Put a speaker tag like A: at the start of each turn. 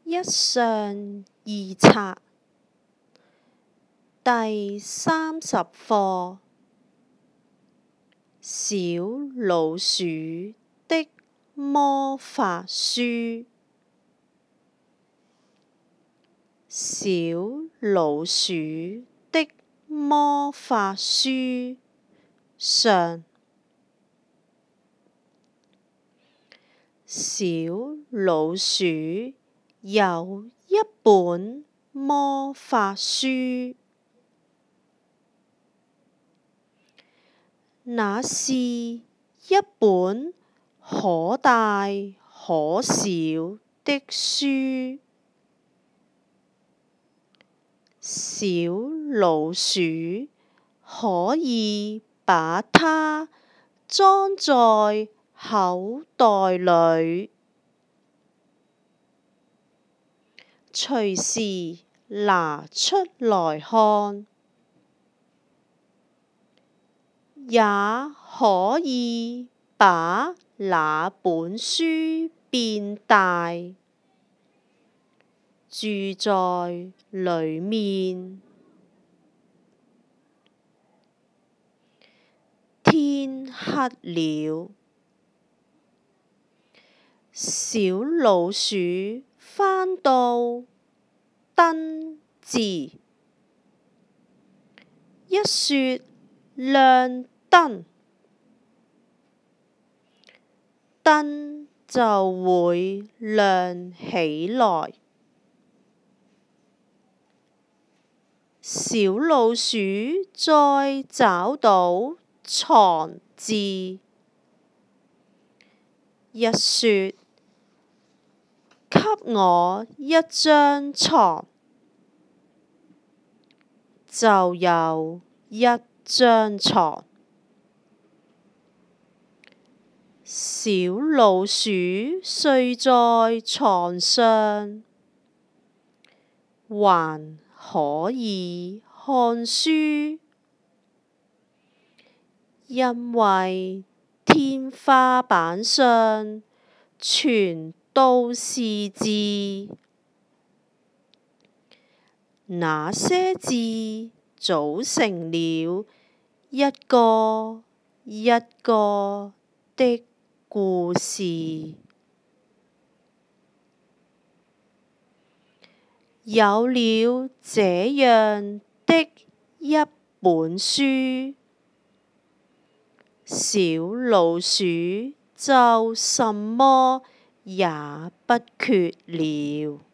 A: 一上二冊第30課：小老鼠的魔法書。小老鼠的魔法書上。小老鼠有一本魔法書，那是一本可大可小的書。小老鼠可以把它裝在口袋裡，隨時拿出來看，也可以把那本書變大，住在裡面。天黑了，小老鼠翻到燈字，一說亮燈，燈就會亮起來。小老鼠再找到床字，一說給我一張床，就有一張床。小老鼠睡在床上，還可以看書，因為天花板上全都是字，那些字組成了一個一個的故事。有了這樣的一本書，小老鼠就什麼也不缺了。